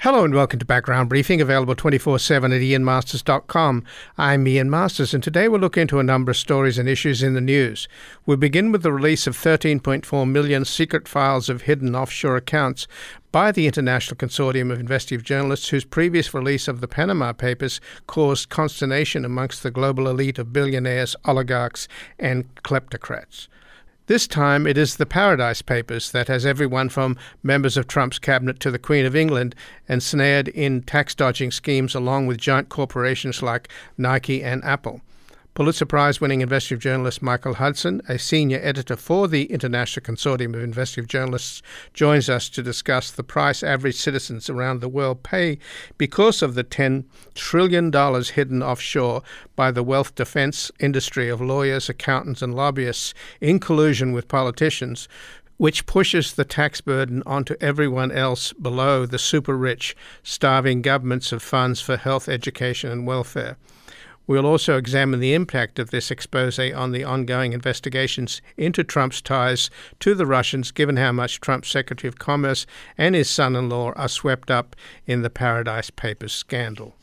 Hello and welcome to Background Briefing, available 24/7 at ianmasters.com. I'm Ian Masters, and today we'll look into a number of stories and issues in the news. We'll begin with the release of 13.4 million secret files of hidden offshore accounts by the International Consortium of Investigative Journalists, whose previous release of the Panama Papers caused consternation amongst the global elite of billionaires, oligarchs, and kleptocrats. This time it is the Paradise Papers that has everyone from members of Trump's cabinet to the Queen of England ensnared in tax-dodging schemes along with giant corporations like Nike and Apple. Pulitzer Prize-winning investigative journalist Michael Hudson, a senior editor for the International Consortium of Investigative Journalists, joins us to discuss the price average citizens around the world pay because of the $10 trillion hidden offshore by the wealth defense industry of lawyers, accountants, and lobbyists in collusion with politicians, which pushes the tax burden onto everyone else below the super-rich, starving governments of funds for health, education, and welfare. We'll also examine the impact of this expose on the ongoing investigations into Trump's ties to the Russians, given how much Trump's Secretary of Commerce and his son-in-law are swept up in the Paradise Papers scandal.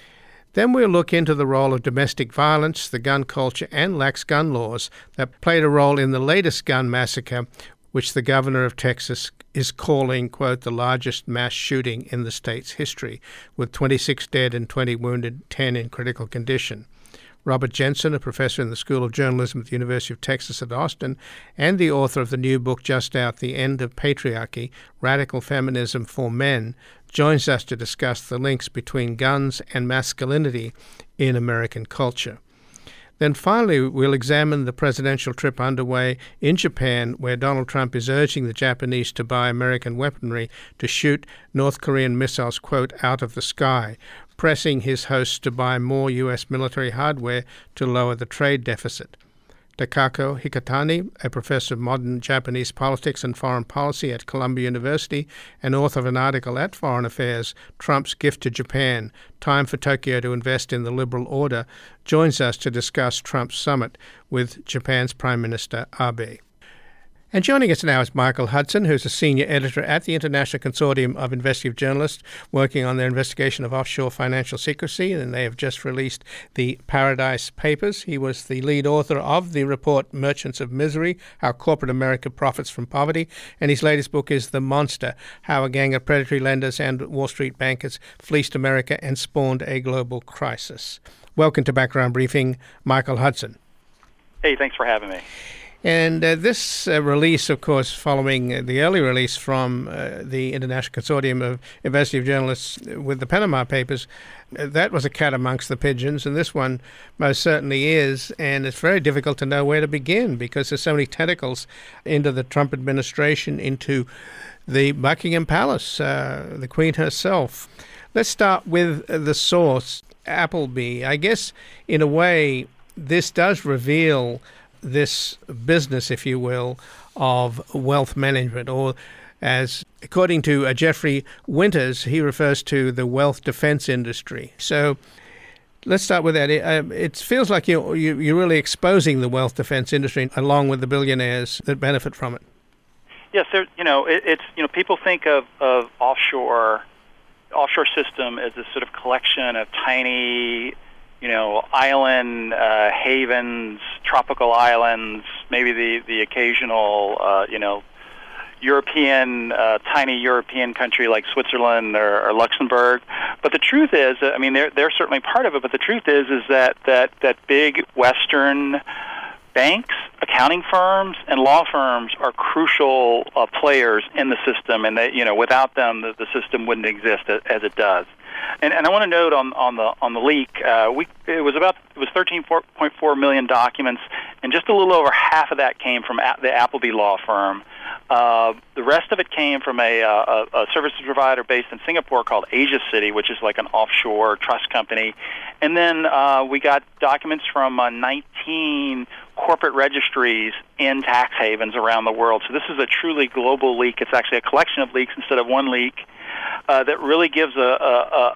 Then we'll look into the role of domestic violence, the gun culture, and lax gun laws that played a role in the latest gun massacre, which the governor of Texas is calling, quote, the largest mass shooting in the state's history, with 26 dead and 20 wounded, 10 in critical condition. Robert Jensen, a professor in the School of Journalism at the University of Texas at Austin, and the author of the new book just out, The End of Patriarchy, Radical Feminism for Men, joins us to discuss the links between guns and masculinity in American culture. Then finally, we'll examine the presidential trip underway in Japan, where Donald Trump is urging the Japanese to buy American weaponry to shoot North Korean missiles, quote, out of the sky, pressing his hosts to buy more U.S. military hardware to lower the trade deficit. Takako Hikatani, a professor of modern Japanese politics and foreign policy at Columbia University and author of an article at Foreign Affairs, Trump's Gift to Japan, Time for Tokyo to Invest in the Liberal Order, joins us to discuss Trump's summit with Japan's Prime Minister Abe. And joining us now is Michael Hudson, who's a senior editor at the International Consortium of Investigative Journalists, working on their investigation of offshore financial secrecy, and they have just released the Paradise Papers. He was the lead author of the report Merchants of Misery, How Corporate America Profits from Poverty, and his latest book is The Monster, How a Gang of Predatory Lenders and Wall Street Bankers Fleeced America and Spawned a Global Crisis. Welcome to Background Briefing, Michael Hudson. Hey, thanks for having me. And this release, of course, following the early release from the International Consortium of Investigative Journalists with the Panama Papers, that was a cat amongst the pigeons, and this one most certainly is. And it's very difficult to know where to begin because there's so many tentacles into the Trump administration, into the Buckingham Palace, the Queen herself. Let's start with the source, Appleby. I guess, in a way, this does reveal this business, if you will, of wealth management, or as according to Jeffrey Winters, he refers to the wealth defense industry. So let's start with that. It feels like you're really exposing the wealth defense industry along with the billionaires that benefit from it. Yes, people think of offshore system as a sort of collection of tiny island havens, tropical islands, maybe the occasional, tiny European country like Switzerland or Luxembourg. But the truth is, they're certainly part of it. But the truth is that big Western banks, accounting firms, and law firms are crucial players in the system, and without them, the system wouldn't exist as it does. And I want to note on the leak, it was 13.4 million documents, and just a little over half of that came from the Appleby law firm. The rest of it came from a services provider based in Singapore called Asia City, which is like an offshore trust company. And then we got documents from 19 corporate registries in tax havens around the world. So this is a truly global leak. It's actually a collection of leaks instead of one leak. That really gives a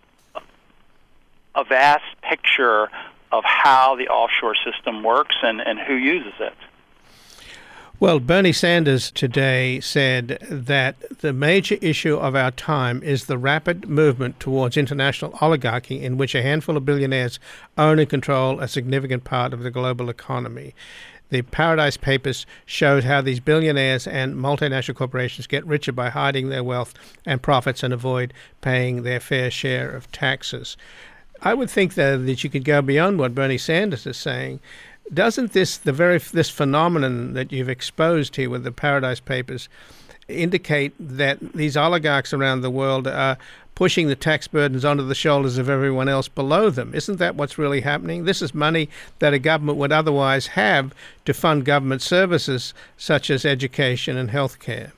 vast picture of how the offshore system works and who uses it. Well, Bernie Sanders today said that the major issue of our time is the rapid movement towards international oligarchy in which a handful of billionaires own and control a significant part of the global economy. The Paradise Papers showed how these billionaires and multinational corporations get richer by hiding their wealth and profits and avoid paying their fair share of taxes. I would think that you could go beyond what Bernie Sanders is saying. Doesn't this phenomenon that you've exposed here with the Paradise Papers indicate that these oligarchs around the world are pushing the tax burdens onto the shoulders of everyone else below them? Isn't that what's really happening? This is money that a government would otherwise have to fund government services such as education and health care.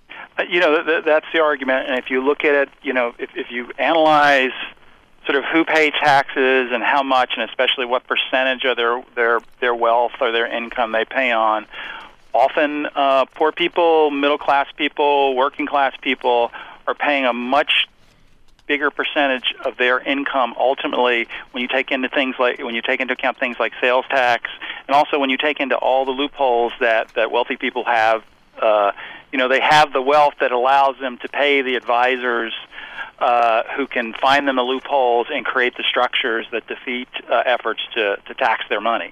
That's the argument. And if you look at it, if you analyze sort of who pays taxes and how much, and especially what percentage of their wealth or their income they pay on, often poor people, middle-class people, working-class people are paying a much bigger percentage of their income ultimately when you take into account things like sales tax, and also when you take into all the loopholes that wealthy people have. They have the wealth that allows them to pay the advisors who can find them the loopholes and create the structures that defeat efforts to tax their money.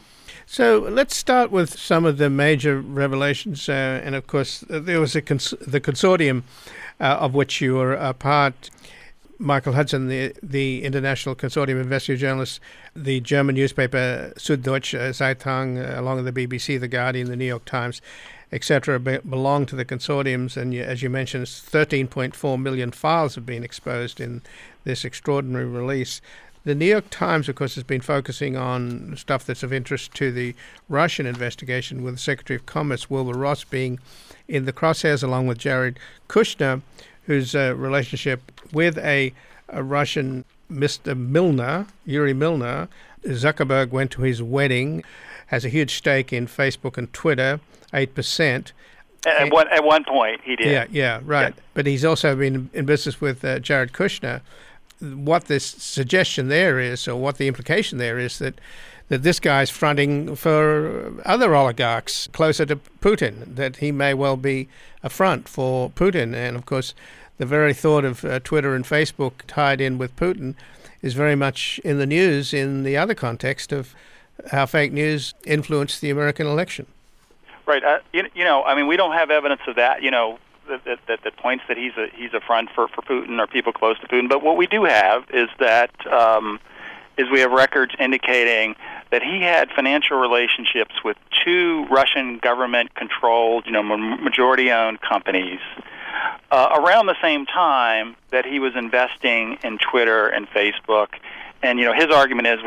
So let's start with some of the major revelations. And of course, there was the consortium of which you were a part. Michael Hudson, the International Consortium of Investigative Journalists, the German newspaper Süddeutsche Zeitung, along with the BBC, The Guardian, the New York Times, etc., belong to the consortiums. And as you mentioned, 13.4 million files have been exposed in this extraordinary release. The New York Times, of course, has been focusing on stuff that's of interest to the Russian investigation, with the Secretary of Commerce, Wilbur Ross, being in the crosshairs along with Jared Kushner, whose relationship with a Russian Mr. Milner, Yuri Milner. Zuckerberg went to his wedding, has a huge stake in Facebook and Twitter, 8%. At one point, he did. Yeah, right. Yeah. But he's also been in business with Jared Kushner. What this suggestion there is, or what the implication there is, that this guy's fronting for other oligarchs closer to Putin, that he may well be a front for Putin. And, of course, the very thought of Twitter and Facebook tied in with Putin is very much in the news in the other context of how fake news influenced the American election. Right. We don't have evidence of that, that points that he's a front for Putin or people close to Putin. But what we do have is that we have records indicating that he had financial relationships with two Russian government-controlled, majority-owned companies around the same time that he was investing in Twitter and Facebook. And his argument is,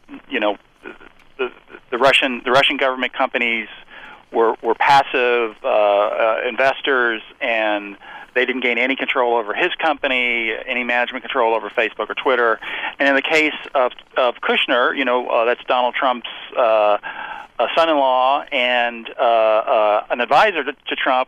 the Russian government companies were passive investors, and they didn't gain any control over his company, any management control over Facebook or Twitter. And in the case of Kushner, that's Donald Trump's son-in-law and an advisor to Trump,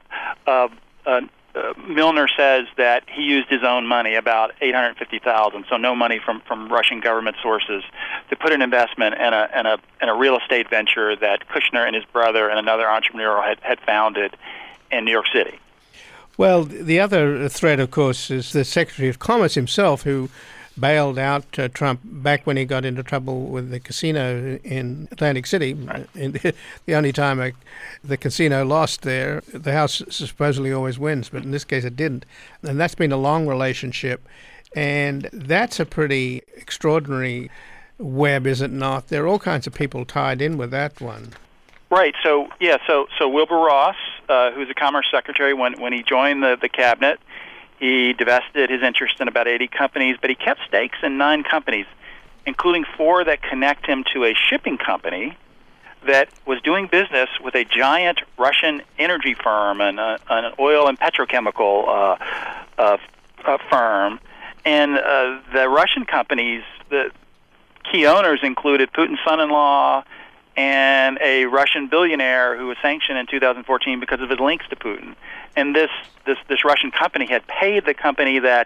Milner says that he used his own money, about $850,000, so no money from Russian government sources, to put an investment in a real estate venture that Kushner and his brother and another entrepreneur had founded in New York City. Well, the other threat, of course, is the Secretary of Commerce himself, who bailed out Trump back when he got into trouble with the casino in Atlantic City. Right. The only time the casino lost there, the House supposedly always wins, but in this case it didn't. And that's been a long relationship. And that's a pretty extraordinary web, is it not? There are all kinds of people tied in with that one. Right. So Wilbur Ross, who's the Commerce Secretary, when he joined the cabinet, he divested his interest in about 80 companies, but he kept stakes in 9 companies, including 4 that connect him to a shipping company that was doing business with a giant Russian energy firm and an oil and petrochemical firm. And the Russian companies, the key owners included Putin's son-in-law and a Russian billionaire who was sanctioned in 2014 because of his links to Putin. And this Russian company had paid the company that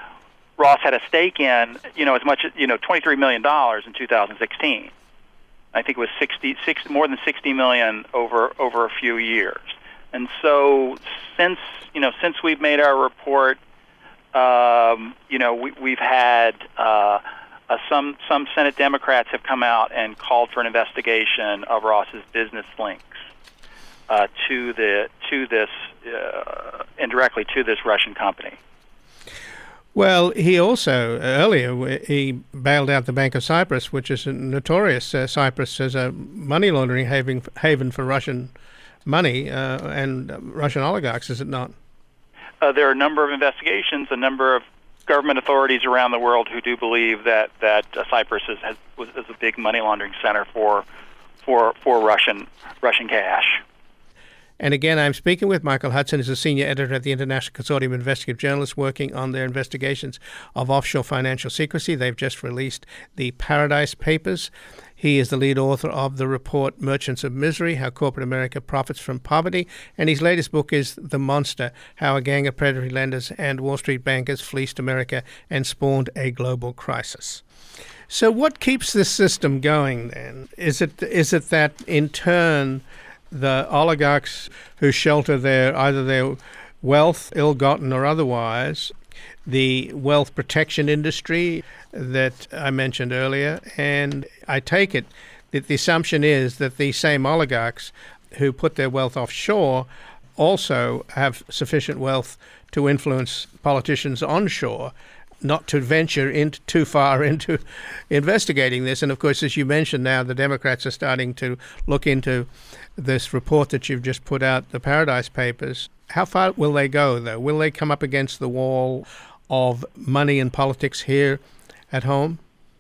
Ross had a stake in, as much as $23 million in 2016. I think it was more than 60 million over a few years. And so since we've made our report, we've had some Senate Democrats have come out and called for an investigation of Ross's business links to this indirectly to this Russian company. Well, he also, earlier, he bailed out the Bank of Cyprus, which is notorious. Cyprus as a money laundering haven for Russian money and Russian oligarchs, is it not? There are a number of investigations, a number of government authorities around the world who do believe that Cyprus is a big money laundering center for Russian cash. And again, I'm speaking with Michael Hudson, who's a senior editor at the International Consortium of Investigative Journalists working on their investigations of offshore financial secrecy. They've just released the Paradise Papers. He is the lead author of the report Merchants of Misery, How Corporate America Profits from Poverty. And his latest book is The Monster, How a Gang of Predatory Lenders and Wall Street Bankers Fleeced America and Spawned a Global Crisis. So what keeps this system going then? Is it that in turn the oligarchs who shelter either their wealth, ill-gotten or otherwise, the wealth protection industry that I mentioned earlier, and I take it that the assumption is that these same oligarchs who put their wealth offshore also have sufficient wealth to influence politicians onshore, not to venture too far into investigating this. And of course, as you mentioned now, the Democrats are starting to look into this report that you've just put out, the Paradise Papers. How far will they go, though? Will they come up against the wall of money and politics here at home?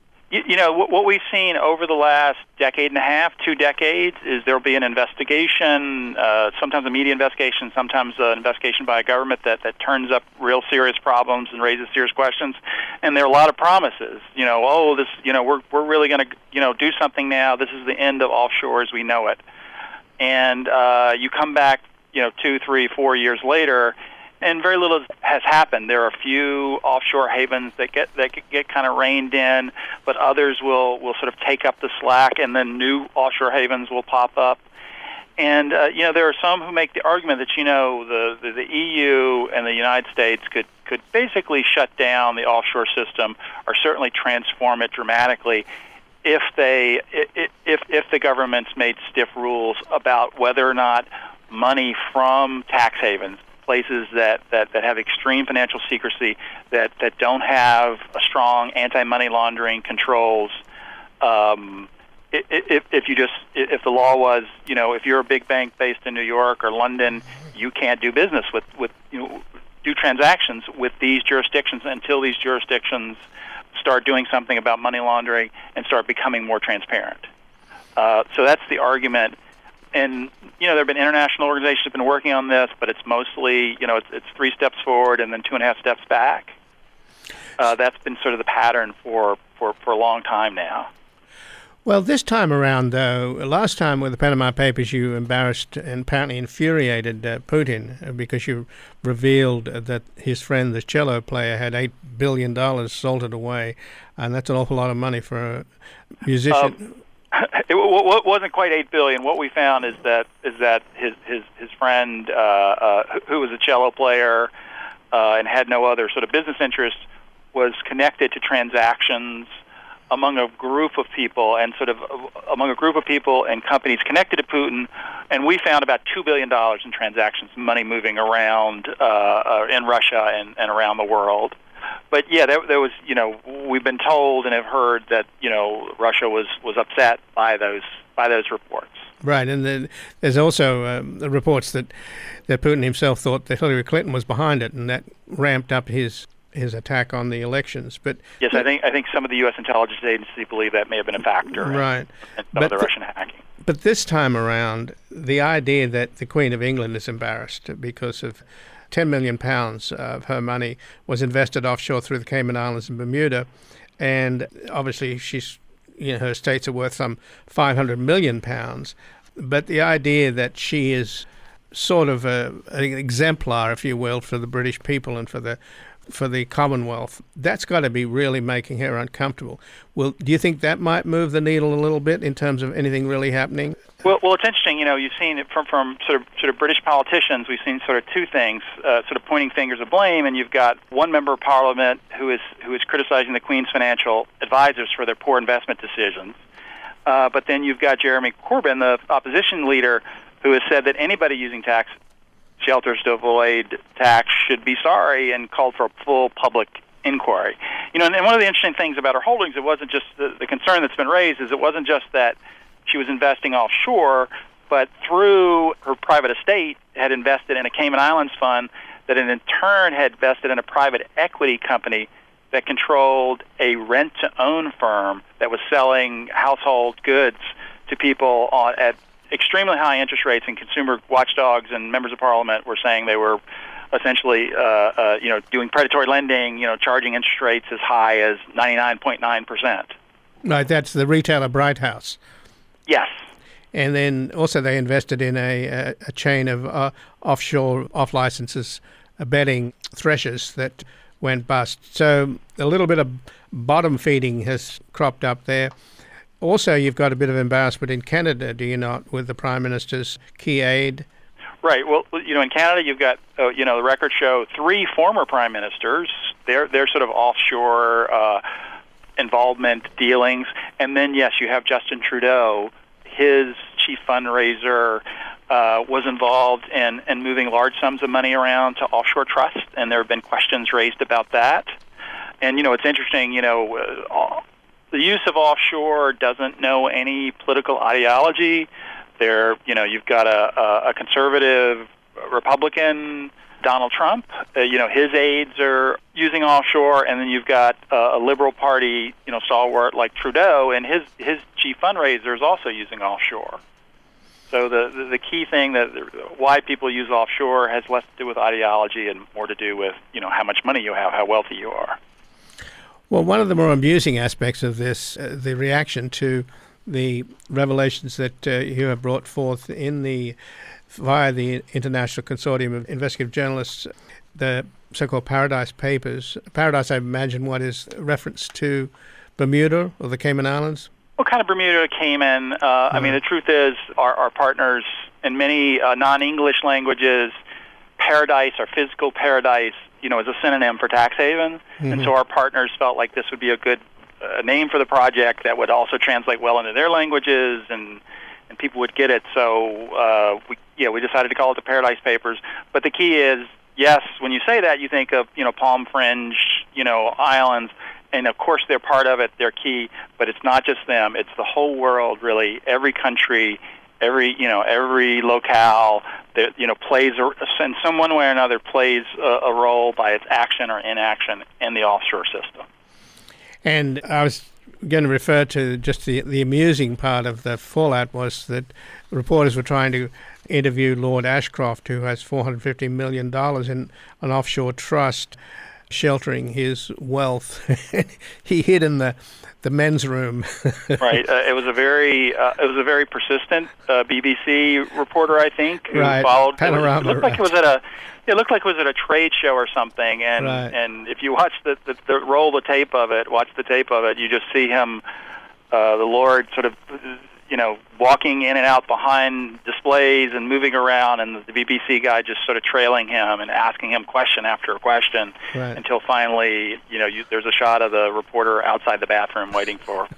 What we've seen over the last decade and a half, 2 decades, is there'll be an investigation, sometimes a media investigation, sometimes an investigation by a government that turns up real serious problems and raises serious questions. And there are a lot of promises. We're really going to, do something now. This is the end of offshore as we know it. And you come back, 2, 3, 4 years later, and very little has happened. There are a few offshore havens that get kind of reined in, but others will sort of take up the slack, and then new offshore havens will pop up. And there are some who make the argument that the EU and the United States could basically shut down the offshore system, or certainly transform it dramatically, if the governments made stiff rules about whether or not money from tax havens, places that have extreme financial secrecy, that don't have a strong anti-money laundering controls. If the law was, if you're a big bank based in New York or London, you can't do business with do transactions with these jurisdictions until these jurisdictions start doing something about money laundering and start becoming more transparent. So that's the argument. And, there have been international organizations that have been working on this, but it's mostly, it's 3 steps forward and then 2.5 steps back. That's been sort of the pattern for a long time now. Well, this time around, though, last time with the Panama Papers, you embarrassed and apparently infuriated Putin because you revealed that his friend, the cello player, had $8 billion salted away, and that's an awful lot of money for a musician. It wasn't quite $8 billion. What we found is that his friend, who was a cello player and had no other sort of business interest, was connected to transactions among a group of people and companies connected to Putin, and we found about $2 billion in transactions, money moving around in Russia and around the world. But yeah, there was, we've been told and have heard that, Russia was upset by those reports. Right, and then there's also reports that Putin himself thought that Hillary Clinton was behind it, and that ramped up his attack on the elections. But yes, I think some of the U.S. intelligence agencies believe that may have been a factor. Right, in some of the Russian hacking. But this time around, the idea that the Queen of England is embarrassed because of 10 million pounds of her money was invested offshore through the Cayman Islands and Bermuda, and obviously she's, her estates are worth some 500 million pounds. But the idea that she is sort of an exemplar, if you will, for the British people and for the for the Commonwealth. That's got to be really making her uncomfortable. Well, do you think that might move the needle a little bit in terms of anything really happening? Well, it's interesting. You've seen it from sort of British politicians. We've seen sort of two things, sort of pointing fingers of blame, and you've got one member of Parliament who is criticizing the Queen's financial advisors for their poor investment decisions. But then you've got Jeremy Corbyn, the opposition leader, who has said that anybody using tax shelters to avoid tax should be sorry and called for a full public inquiry. And one of the interesting things about her holdings, it wasn't just the concern that's been raised, is it wasn't just that she was investing offshore, but through her private estate had invested in a Cayman Islands fund that in turn had invested in a private equity company that controlled a rent-to-own firm that was selling household goods to people at extremely high interest rates, and consumer watchdogs and members of Parliament were saying they were essentially, doing predatory lending, charging interest rates as high as 99.9%. Right, that's the retailer Bright House. Yes. And then also they invested in a chain of offshore, off-licenses betting threshers that went bust. So a little bit of bottom feeding has cropped up there. Also, you've got a bit of embarrassment in Canada, do you not, with the Prime Minister's key aide? Right. Well, in Canada, you've got, the records show 3 former prime ministers. They're sort of offshore involvement dealings. And then, yes, you have Justin Trudeau. His chief fundraiser was involved in moving large sums of money around to offshore trusts, and there have been questions raised about that. And, it's interesting, the use of offshore doesn't know any political ideology. You've got a conservative Republican, Donald Trump. His aides are using offshore, and then you've got a Liberal Party, stalwart like Trudeau, and his chief fundraiser is also using offshore. So the key thing that why people use offshore has less to do with ideology and more to do with how much money you have, how wealthy you are. Well, one of the more amusing aspects of this, the reaction to the revelations that you have brought forth via the International Consortium of Investigative Journalists, the so-called Paradise Papers. Paradise, I imagine, what is reference to Bermuda or the Cayman Islands? Well, kind of Bermuda, Cayman. I mean, the truth is our partners in many non-English languages, paradise or physical paradise, is a synonym for tax haven. Mm-hmm. And so our partners felt like this would be a good name for the project that would also translate well into their languages, and people would get it. So we decided to call it the Paradise Papers. But the key is, yes, when you say that, you think of palm fringe, islands, and of course they're part of it. They're key, but it's not just them. It's the whole world, really. Every country, every locale that plays in some one way or another plays a role by its action or inaction in the offshore system. And I was going to refer to just the amusing part of the fallout was that reporters were trying to interview Lord Ashcroft, who has $450 million in an offshore trust sheltering his wealth. He hid in the men's room. Right. It was a very persistent BBC reporter, I think, who right. followed. Panorama, it looked like it was at a trade show or something. And right. and if you watch roll the tape of it, you just see him, the Lord, sort of, walking in and out behind displays and moving around, and the BBC guy just sort of trailing him and asking him question after question, right. until finally, there's a shot of the reporter outside the bathroom waiting for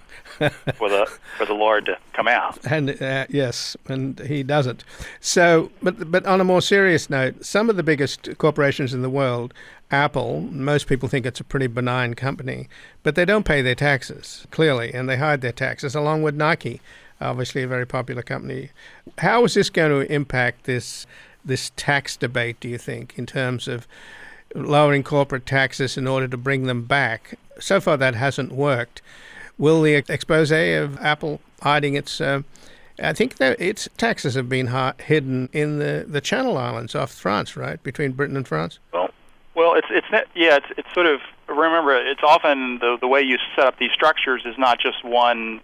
the Lord to come out. And yes, and he doesn't. So, but on a more serious note, some of the biggest corporations in the world, Apple, most people think it's a pretty benign company, but they don't pay their taxes, clearly, and they hide their taxes, along with Nike, obviously a very popular company. How is this going to impact this tax debate, do you think, in terms of lowering corporate taxes in order to bring them back? So far that hasn't worked. Will the expose of Apple hiding its... I think that its taxes have been hidden in the Channel Islands off France, right, between Britain and France? Well, it's sort of, remember, it's often the way you set up these structures is not just one...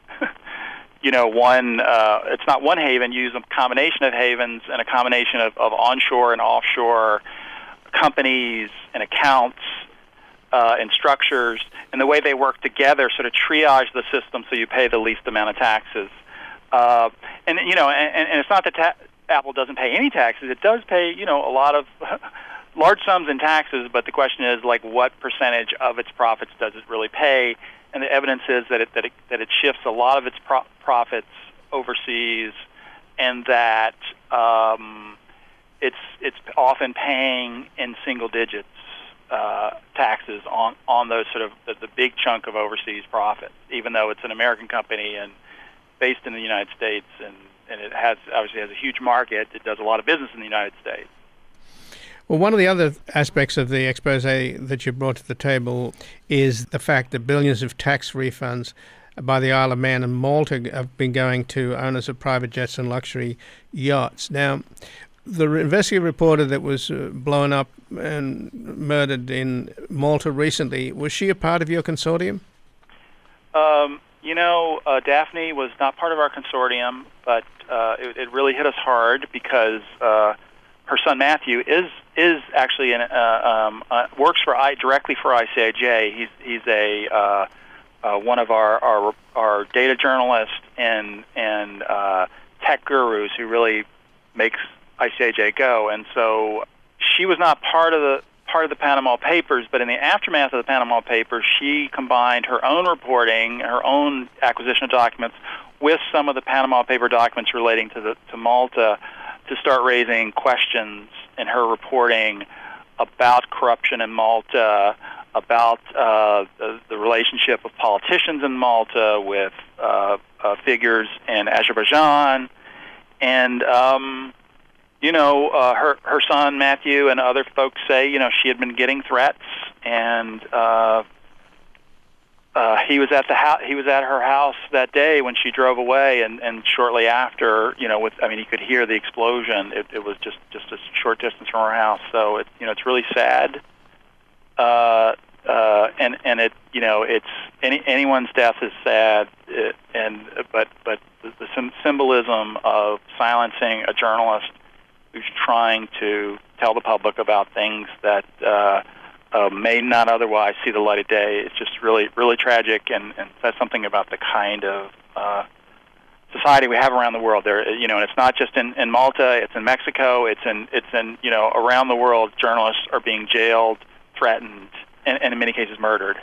it's not one haven. You use a combination of havens and a combination of onshore and offshore companies and accounts and structures, and the way they work together sort of triage the system so you pay the least amount of taxes. And it's not that Apple doesn't pay any taxes. It does pay, a lot of large sums in taxes, but the question is, like, what percentage of its profits does it really pay? And the evidence is that it shifts a lot of its profits overseas, and that it's often paying in single digits taxes on those sort of the big chunk of overseas profits, even though it's an American company and based in the United States, and it obviously has a huge market. It does a lot of business in the United States. Well, one of the other aspects of the expose that you brought to the table is the fact that billions of tax refunds by the Isle of Man and Malta have been going to owners of private jets and luxury yachts. Now, the investigative reporter that was blown up and murdered in Malta recently, was she a part of your consortium? Daphne was not part of our consortium, but it really hit us hard because her son Matthew is actually works directly for ICIJ. He's a one of our data journalists and tech gurus who really makes ICIJ go. And so she was not part of the Panama Papers, but in the aftermath of the Panama Papers, she combined her own reporting, her own acquisition of documents, with some of the Panama Paper documents relating to Malta, to start raising questions in her reporting about corruption in Malta, about the relationship of politicians in Malta with figures in Azerbaijan, and her son Matthew and other folks say she had been getting threats, and he was at her house that day when she drove away, and shortly after, he could hear the explosion. It was just a short distance from her house. So it's really sad. It's anyone's death is sad, but the symbolism of silencing a journalist who's trying to tell the public about things that may not otherwise see the light of day. It's just really, really tragic, and says something about the kind of society we have around the world. There, and it's not just in Malta. It's in Mexico. It's in around the world. Journalists are being jailed, threatened, and in many cases murdered.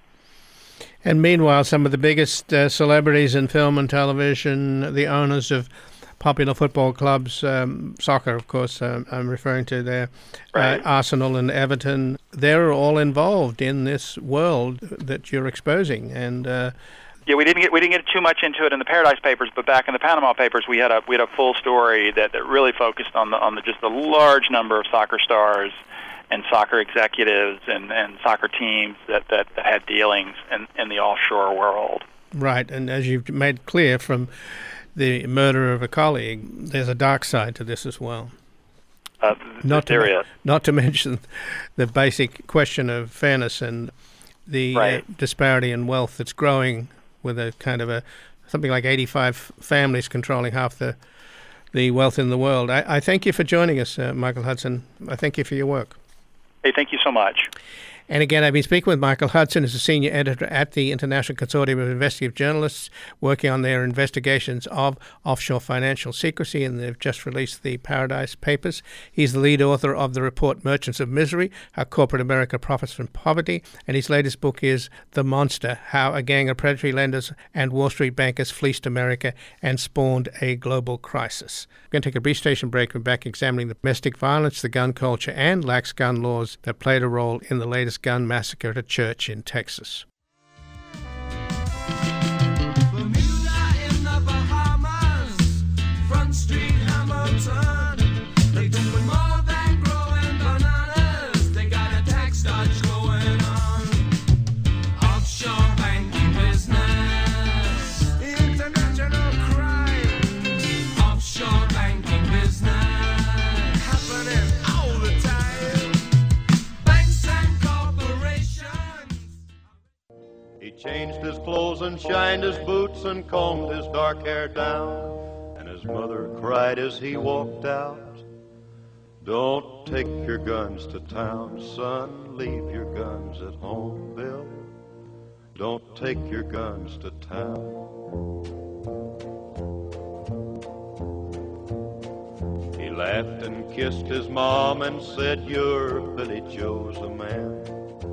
And meanwhile, some of the biggest celebrities in film and television, the owners of popular football clubs, soccer, of course, I'm referring to there, right. Arsenal and Everton, they're all involved in this world that you're exposing. And we didn't get too much into it in the Paradise Papers, but back in the Panama Papers, we had a full story that really focused on just the large number of soccer stars and soccer executives and soccer teams that had dealings in the offshore world. Right, and as you've made clear from the murder of a colleague, there's a dark side to this as well. Not to mention the basic question of fairness and the disparity in wealth that's growing, with a kind of something like 85 families controlling half the wealth in the world. I thank you for joining us, Michael Hudson. I thank you for your work. Hey, thank you so much. And again, I've been speaking with Michael Hudson, who's a senior editor at the International Consortium of Investigative Journalists, working on their investigations of offshore financial secrecy, and they've just released the Paradise Papers. He's the lead author of the report Merchants of Misery, How Corporate America Profits from Poverty, and his latest book is The Monster, How a Gang of Predatory Lenders and Wall Street Bankers Fleeced America and Spawned a Global Crisis. We're going to take a brief station break. We're back examining the domestic violence, the gun culture, and lax gun laws that played a role in the latest gun massacre at a church in Texas. Bermuda in the Bahamas, Front Street, Hamilton. They doing more than growing bananas. They got a tax dodge going on. Offshore banking business, international crime. Offshore banking business happening all the time. Banks and corporations. He changed his clothes and shined his boots and combed his dark hair down, and his mother cried as he walked out, "Don't take your guns to town, son. Leave your guns at home, Bill. Don't take your guns to town. He laughed and kissed his mom and said, you're Billy Joe's a man.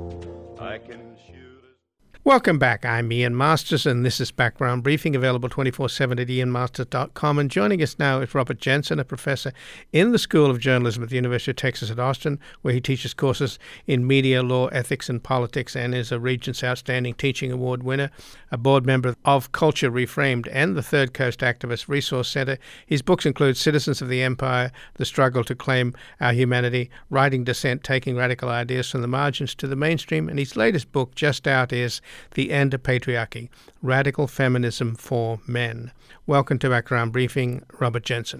I can shoot as... Welcome back. I'm Ian Masters, and this is Background Briefing, available 24/7 at ianmasters.com. And joining us now is Robert Jensen, a professor in the School of Journalism at the University of Texas at Austin, where he teaches courses in media, law, ethics, and politics, and is a Regents Outstanding Teaching Award winner, a board member of Culture Reframed and the Third Coast Activist Resource Center. His books include Citizens of the Empire, The Struggle to Claim Our Humanity, Writing Dissent, Taking Radical Ideas from the Margins to the Mainstream, and his latest book, just out, is The End of Patriarchy, Radical Feminism for Men. Welcome to Background Briefing, Robert Jensen.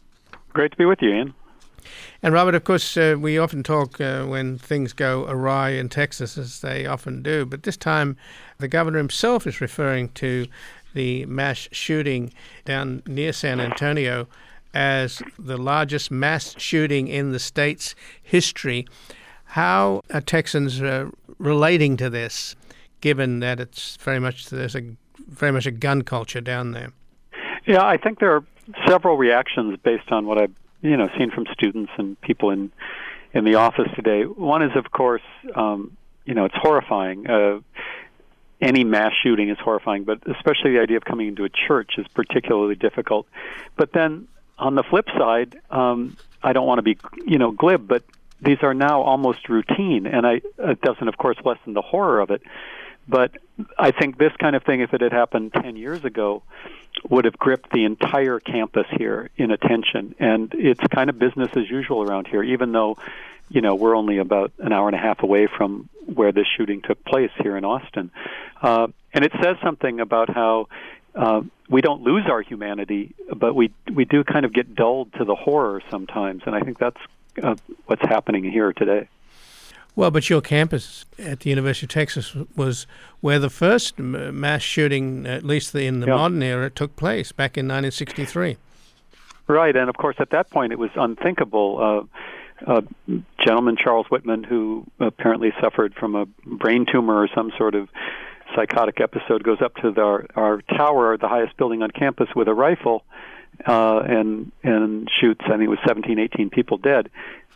Great to be with you, Ian. And Robert, of course, we often talk when things go awry in Texas, as they often do, but this time the governor himself is referring to the mass shooting down near San Antonio as the largest mass shooting in the state's history. How are Texans relating to this, given that it's there's very much a gun culture down there? Yeah, I think there are several reactions based on what I've seen from students and people in the office today. One is, of course, it's horrifying. Any mass shooting is horrifying, but especially the idea of coming into a church is particularly difficult. But then on the flip side, I don't want to be glib, but these are now almost routine, and it doesn't, of course, lessen the horror of it. But I think this kind of thing, if it had happened 10 years ago, would have gripped the entire campus here in attention. And it's kind of business as usual around here, even though, we're only about an hour and a half away from where this shooting took place here in Austin. And it says something about how we don't lose our humanity, but we do kind of get dulled to the horror sometimes. And I think that's what's happening here today. Well, but your campus at the University of Texas was where the first mass shooting, at least in the modern era, took place back in 1963. Right, and of course at that point it was unthinkable. Gentleman, Charles Whitman, who apparently suffered from a brain tumor or some sort of psychotic episode, goes up to our tower, the highest building on campus, with a rifle and shoots, I think it was 17, 18 people dead.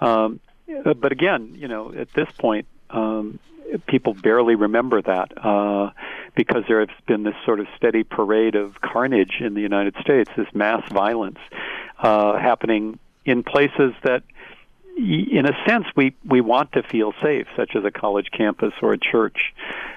But again, at this point, people barely remember that because there has been this sort of steady parade of carnage in the United States, this mass violence happening in places that, in a sense, we want to feel safe, such as a college campus or a church.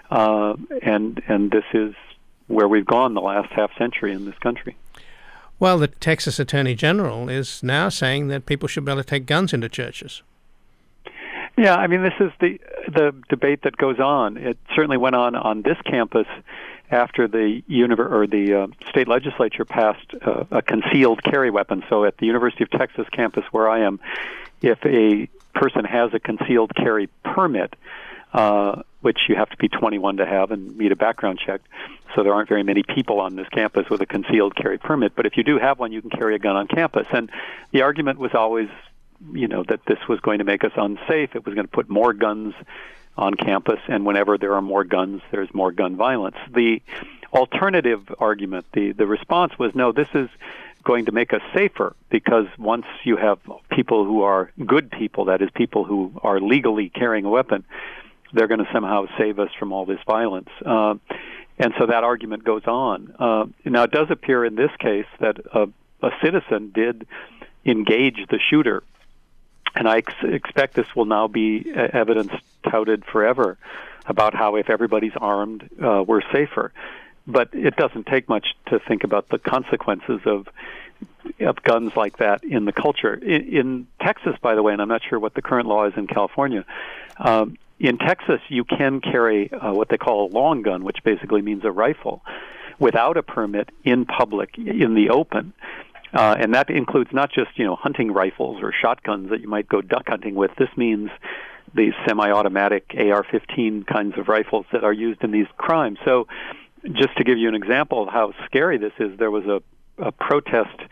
And this is where we've gone the last half century in this country. Well, the Texas Attorney General is now saying that people should be able to take guns into churches. Yeah, I mean, this is the debate that goes on. It certainly went on this campus after the state legislature passed a concealed carry weapon. So at the University of Texas campus where I am, if a person has a concealed carry permit, which you have to be 21 to have and meet a background check, so there aren't very many people on this campus with a concealed carry permit. But if you do have one, you can carry a gun on campus. And the argument was always, that this was going to make us unsafe. It was going to put more guns on campus, and whenever there are more guns, there's more gun violence. The alternative argument, the response was, no, this is going to make us safer, because once you have people who are good people, that is, people who are legally carrying a weapon, they're going to somehow save us from all this violence. And so that argument goes on. Now, it does appear in this case that a citizen did engage the shooter, and I expect this will now be evidence touted forever about how if everybody's armed, we're safer. But it doesn't take much to think about the consequences of guns like that in the culture. In Texas, by the way, and I'm not sure what the current law is in California, in Texas you can carry what they call a long gun, which basically means a rifle, without a permit in public, in the open. And that includes not just, hunting rifles or shotguns that you might go duck hunting with. This means these semi-automatic AR-15 kinds of rifles that are used in these crimes. So just to give you an example of how scary this is, there was a protest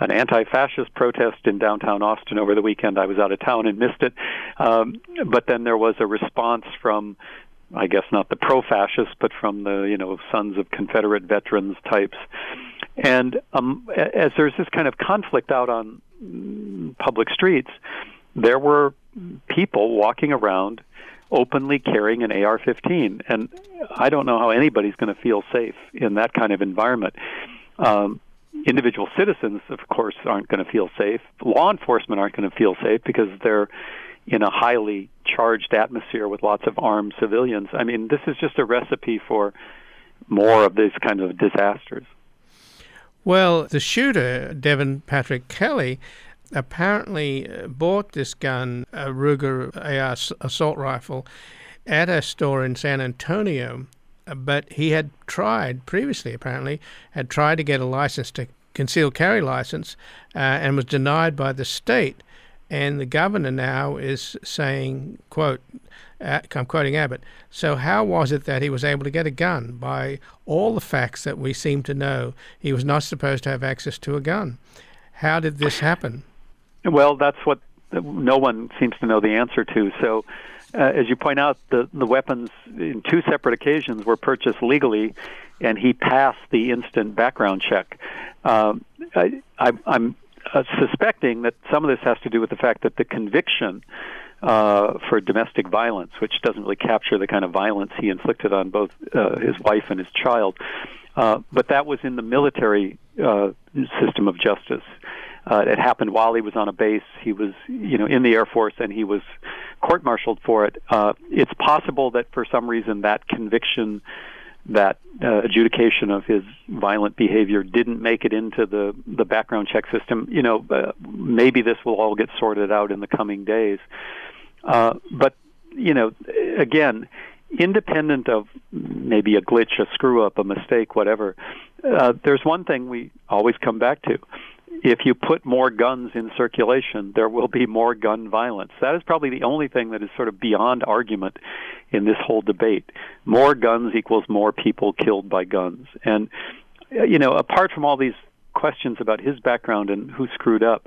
an anti-fascist protest in downtown Austin over the weekend. I was out of town and missed it. But then there was a response from, I guess not the pro-fascists, but from the Sons of Confederate Veterans types. And as there's this kind of conflict out on public streets, there were people walking around openly carrying an AR-15, and I don't know how anybody's going to feel safe in that kind of environment. Individual citizens, of course, aren't going to feel safe. Law enforcement aren't going to feel safe because they're in a highly charged atmosphere with lots of armed civilians. I mean, this is just a recipe for more of these kind of disasters. Well, the shooter, Devin Patrick Kelly, apparently bought this gun, a Ruger AR assault rifle, at a store in San Antonio, but he had tried previously, apparently, to get a license, to concealed carry license, and was denied by the state. And the governor now is saying, quote, I'm quoting Abbott, "So how was it that he was able to get a gun? By all the facts that we seem to know, he was not supposed to have access to a gun." How did this happen? Well, that's what no one seems to know the answer to. So, as you point out, the weapons in two separate occasions were purchased legally, and he passed the instant background check. I'm suspecting that some of this has to do with the fact that the conviction for domestic violence, which doesn't really capture the kind of violence he inflicted on both his wife and his child, but that was in the military system of justice. It happened while he was on a base. He was, in the Air Force, and he was court-martialed for it. It's possible that for some reason that conviction, that adjudication of his violent behavior didn't make it into the background check system. Maybe this will all get sorted out in the coming days. But, again, independent of maybe a glitch, a screw-up, a mistake, whatever, there's one thing we always come back to. If you put more guns in circulation, there will be more gun violence. That is probably the only thing that is sort of beyond argument in this whole debate. More guns equals more people killed by guns. And, apart from all these questions about his background and who screwed up,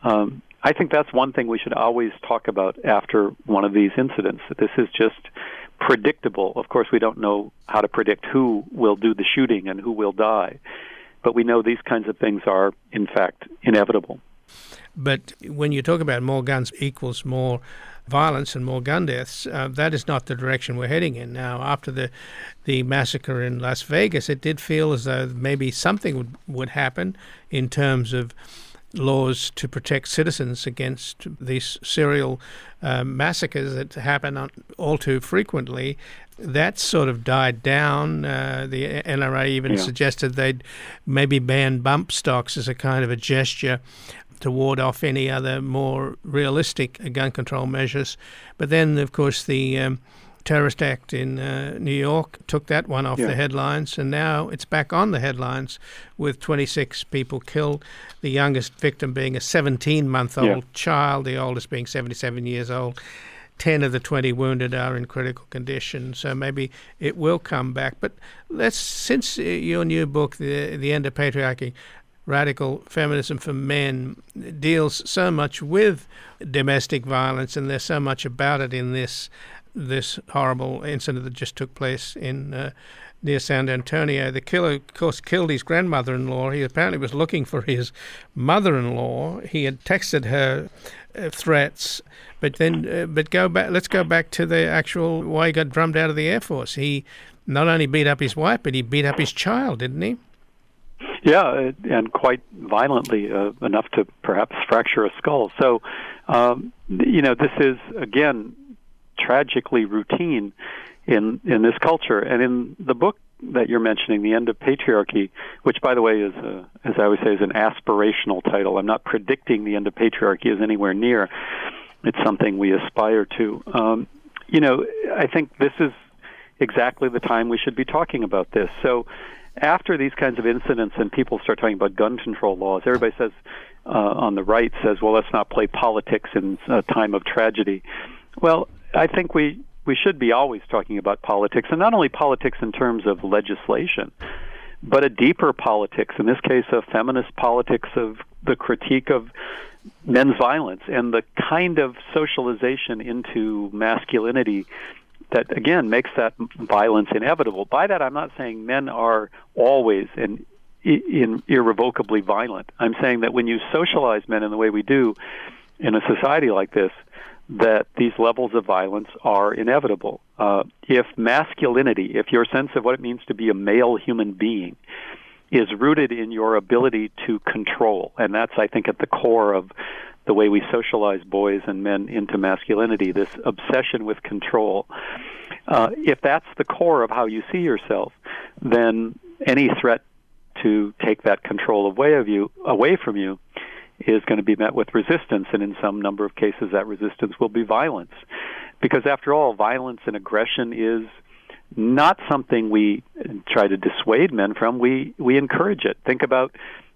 I think that's one thing we should always talk about after one of these incidents, that this is just predictable. Of course, we don't know how to predict who will do the shooting and who will die. But we know these kinds of things are, in fact, inevitable. But when you talk about more guns equals more violence and more gun deaths, that is not the direction we're heading in. Now, after the massacre in Las Vegas, it did feel as though maybe something would happen in terms of laws to protect citizens against these serial massacres that happen all too frequently. That sort of died down. The NRA even suggested they'd maybe ban bump stocks as a kind of a gesture to ward off any other more realistic gun control measures. But then, of course, the terrorist act in New York took that one off the headlines, and now it's back on the headlines with 26 people killed, the youngest victim being a 17-month-old child, the oldest being 77 years old. 10 of the 20 wounded are in critical condition, so maybe it will come back. But since your new book, The End of Patriarchy, Radical Feminism for Men, deals so much with domestic violence, and there's so much about it in this horrible incident that just took place in near San Antonio. The killer, of course, killed his grandmother-in-law. He apparently was looking for his mother-in-law. He had texted her threats, but let's go back to the actual why he got drummed out of the Air Force. He not only beat up his wife, but he beat up his child, didn't he? Yeah, and quite violently, enough to perhaps fracture a skull. So, this is, again, tragically routine in this culture. And in the book that you're mentioning, The End of Patriarchy, which, by the way, is, as I always say, is an aspirational title. I'm not predicting the end of patriarchy is anywhere near. It's something we aspire to. I think this is exactly the time we should be talking about this. So after these kinds of incidents and people start talking about gun control laws, everybody says, on the right says, well, let's not play politics in a time of tragedy. Well, I think we should be always talking about politics, and not only politics in terms of legislation, but a deeper politics, in this case, a feminist politics of the critique of men's violence and the kind of socialization into masculinity that, again, makes that violence inevitable. By that, I'm not saying men are always and irrevocably violent. I'm saying that when you socialize men in the way we do in a society like this, that these levels of violence are inevitable. If masculinity, if your sense of what it means to be a male human being is rooted in your ability to control, and that's, I think, at the core of the way we socialize boys and men into masculinity, this obsession with control. If that's the core of how you see yourself, then any threat to take that control away from you is going to be met with resistance, and in some number of cases that resistance will be violence. Because after all, violence and aggression is not something we try to dissuade men from. We encourage it. Think about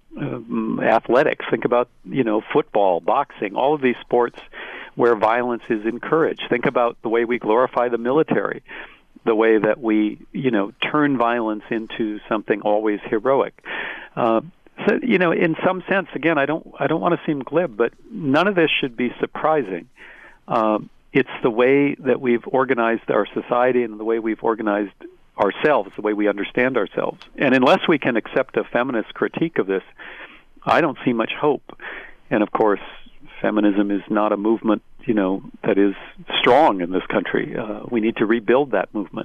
athletics. Think about, football, boxing, all of these sports where violence is encouraged. Think about the way we glorify the military, the way that we, turn violence into something always heroic. So, in some sense, again, I don't want to seem glib, but none of this should be surprising. It's the way that we've organized our society and the way we've organized ourselves, the way we understand ourselves. And unless we can accept a feminist critique of this, I don't see much hope. And of course, feminism is not a movement, that is strong in this country. We need to rebuild that movement.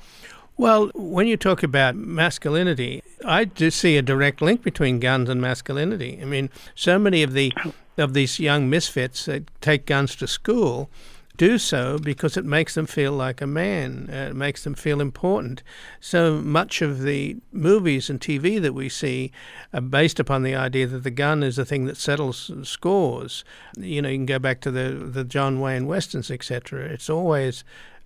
Well, when you talk about masculinity, I do see a direct link between guns and masculinity. I mean, so many of these young misfits that take guns to school do so because it makes them feel like a man. It makes them feel important. So much of the movies and TV that we see are based upon the idea that the gun is the thing that settles scores. You can go back to the John Wayne westerns, etc. It's always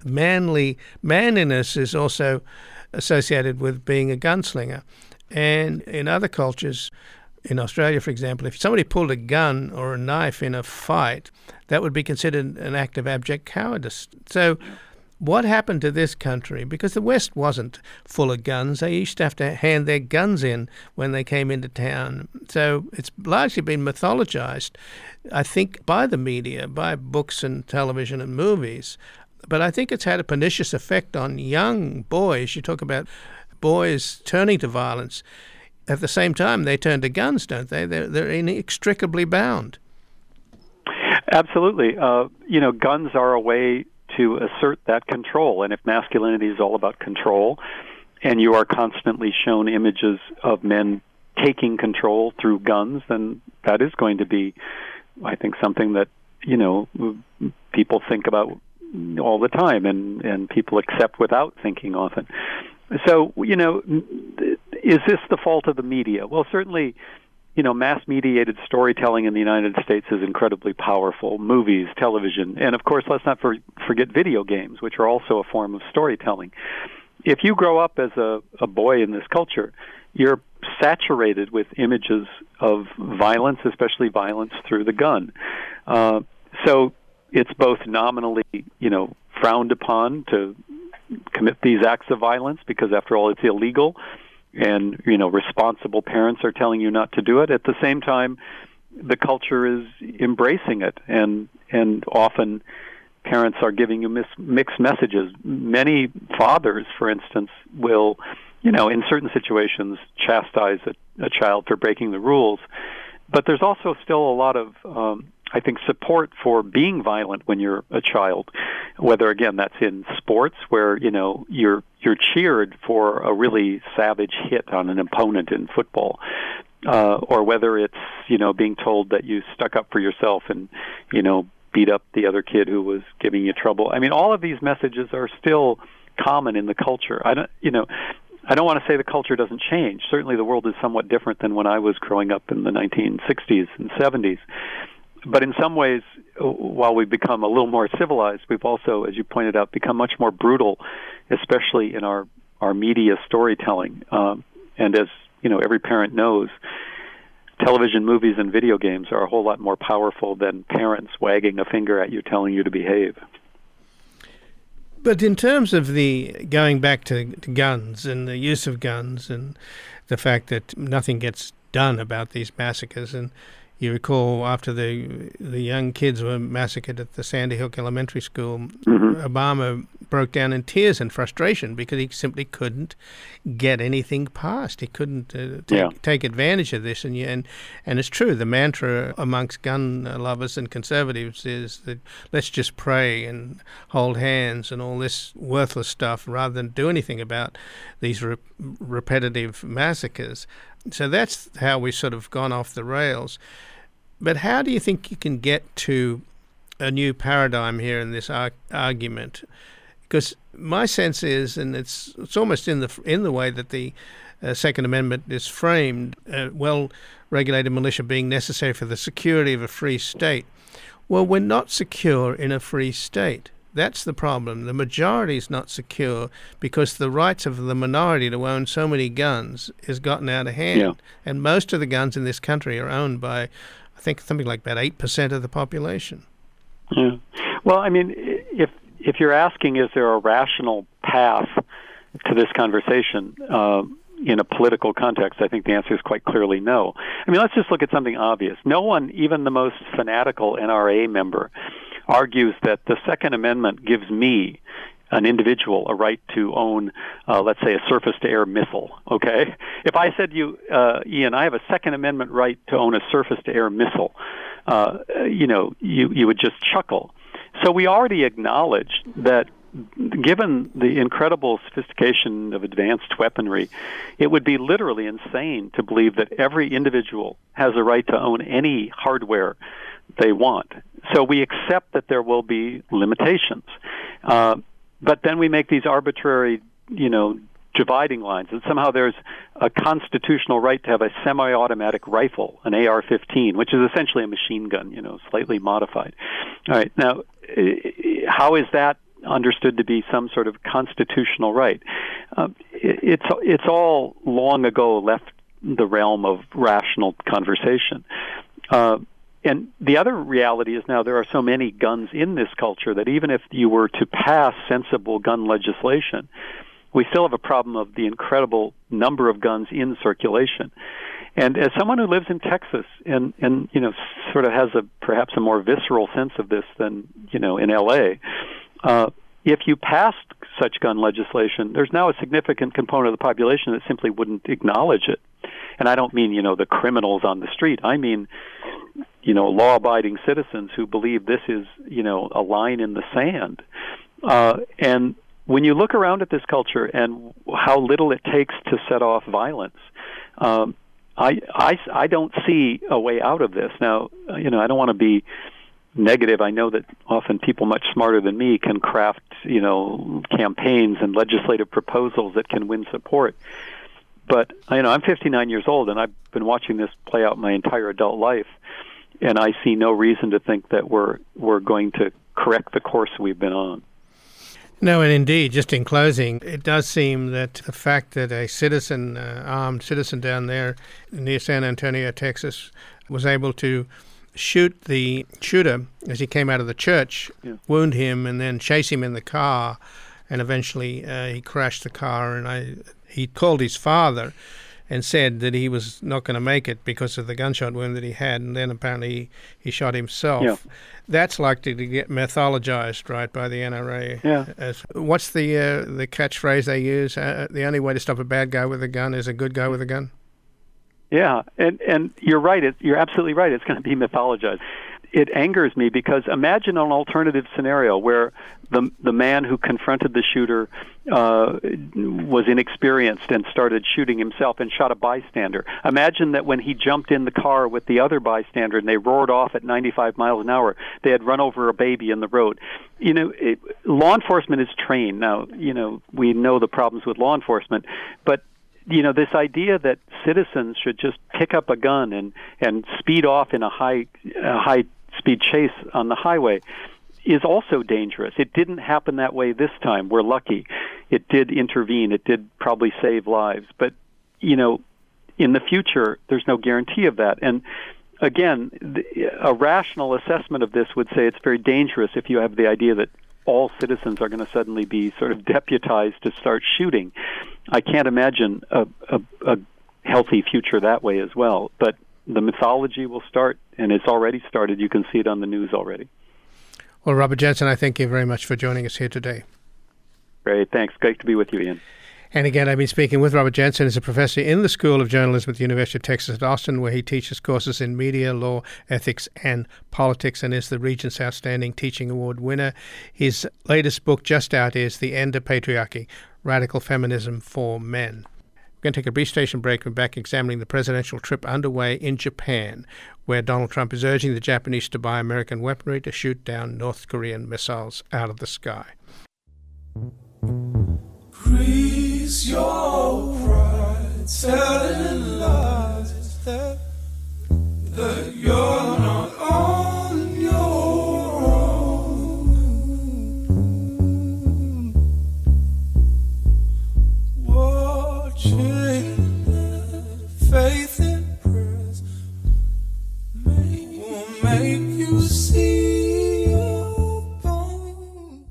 manliness is also associated with being a gunslinger. And in other cultures, in Australia, for example, if somebody pulled a gun or a knife in a fight, that would be considered an act of abject cowardice. So what happened to this country? Because the West wasn't full of guns. They used to have to hand their guns in when they came into town. So it's largely been mythologized, I think, by the media, by books and television and movies. But I think it's had a pernicious effect on young boys. You talk about boys turning to violence. At the same time, they turn to guns, don't they? They're inextricably bound. Absolutely. Guns are a way to assert that control. And if masculinity is all about control, and you are constantly shown images of men taking control through guns, then that is going to be, I think, something that, people think about all the time and people accept without thinking often. So, is this the fault of the media? Well, certainly, mass-mediated storytelling in the United States is incredibly powerful. Movies, television, and of course, let's not forget video games, which are also a form of storytelling. If you grow up as a boy in this culture, you're saturated with images of violence, especially violence through the gun. So it's both nominally, frowned upon to commit these acts of violence because, after all, it's illegal, and responsible parents are telling you not to do it. At the same time, the culture is embracing it, and often parents are giving you mixed messages. Many fathers, for instance, will, in certain situations, chastise a child for breaking the rules, but there's also still a lot of I think, support for being violent when you're a child, whether, again, that's in sports where, you're cheered for a really savage hit on an opponent in football, or whether it's, being told that you stuck up for yourself and, beat up the other kid who was giving you trouble. I mean, all of these messages are still common in the culture. I don't want to say the culture doesn't change. Certainly the world is somewhat different than when I was growing up in the 1960s and 70s. But in some ways, while we've become a little more civilized, we've also, as you pointed out, become much more brutal, especially in our media storytelling. And as every parent knows, television, movies, and video games are a whole lot more powerful than parents wagging a finger at you telling you to behave. But in terms of the going back to guns and the use of guns and the fact that nothing gets done about these massacres, and you recall after the young kids were massacred at the Sandy Hook Elementary School, Obama broke down in tears and frustration because he simply couldn't get anything passed. He couldn't take advantage of this. And it's true, the mantra amongst gun lovers and conservatives is that let's just pray and hold hands and all this worthless stuff rather than do anything about these repetitive massacres. So that's how we've sort of gone off the rails. But how do you think you can get to a new paradigm here in this argument? Because my sense is, and it's almost in the way that the Second Amendment is framed, well-regulated militia being necessary for the security of a free state. Well, we're not secure in a free state. That's the problem. The majority is not secure because the rights of the minority to own so many guns has gotten out of hand. Yeah. And most of the guns in this country are owned by, I think, something like about 8% of the population. Yeah. Well, I mean, if you're asking, is there a rational path to this conversation in a political context, I think the answer is quite clearly no. I mean, let's just look at something obvious. No one, even the most fanatical NRA member, argues that the Second Amendment gives me, an individual, a right to own, let's say, a surface-to-air missile, okay? If I said to you, Ian, I have a Second Amendment right to own a surface-to-air missile, you would just chuckle. So we already acknowledge that given the incredible sophistication of advanced weaponry, it would be literally insane to believe that every individual has a right to own any hardware they want. So we accept that there will be limitations. But then we make these arbitrary, dividing lines, and somehow there's a constitutional right to have a semi-automatic rifle, an AR-15, which is essentially a machine gun, slightly modified. All right, now, how is that understood to be some sort of constitutional right? It's all long ago left the realm of rational conversation. And the other reality is now there are so many guns in this culture that even if you were to pass sensible gun legislation, we still have a problem of the incredible number of guns in circulation. And as someone who lives in Texas and sort of has perhaps a more visceral sense of this than, in L.A., if you passed such gun legislation, there's now a significant component of the population that simply wouldn't acknowledge it. And I don't mean, the criminals on the street. I mean, law-abiding citizens who believe this is, a line in the sand. And when you look around at this culture and how little it takes to set off violence, I don't see a way out of this. Now, I don't want to be negative. I know that often people much smarter than me can craft, campaigns and legislative proposals that can win support. But, I'm 59 years old, and I've been watching this play out my entire adult life, and I see no reason to think that we're going to correct the course we've been on. No, and indeed, just in closing, it does seem that the fact that a citizen, armed citizen down there near San Antonio, Texas, was able to shoot the shooter as he came out of the church, wound him, and then chase him in the car, and eventually he crashed the car, and he called his father and said that he was not going to make it because of the gunshot wound that he had, and then apparently he shot himself. Yeah. That's likely to get mythologized, right, by the NRA. Yeah. What's the catchphrase they use? The only way to stop a bad guy with a gun is a good guy with a gun? Yeah, and you're right. You're absolutely right. It's going to be mythologized. It angers me because imagine an alternative scenario where the man who confronted the shooter was inexperienced and started shooting himself and shot a bystander. Imagine that when he jumped in the car with the other bystander and they roared off at 95 miles an hour, they had run over a baby in the road. Law enforcement is trained. Now, we know the problems with law enforcement, but this idea that citizens should just pick up a gun and speed off in a high speed chase on the highway is also dangerous. It didn't happen that way this time. We're lucky. It did intervene. It did probably save lives. But, in the future, there's no guarantee of that. And again, a rational assessment of this would say it's very dangerous if you have the idea that all citizens are going to suddenly be sort of deputized to start shooting. I can't imagine a healthy future that way as well. But the mythology will start, and it's already started. You can see it on the news already. Well, Robert Jensen, I thank you very much for joining us here today. Great, thanks. Great to be with you, Ian. And again, I've been speaking with Robert Jensen. He's a professor in the School of Journalism at the University of Texas at Austin, where he teaches courses in media, law, ethics, and politics, and is the Regent's Outstanding Teaching Award winner. His latest book just out is The End of Patriarchy, Radical Feminism for Men. We're going to take a brief station break. We're back examining the presidential trip underway in Japan, where Donald Trump is urging the Japanese to buy American weaponry to shoot down North Korean missiles out of the sky. Increase your pride, telling lies that you're not on your own. Watching faith in prayers will make you see your bones.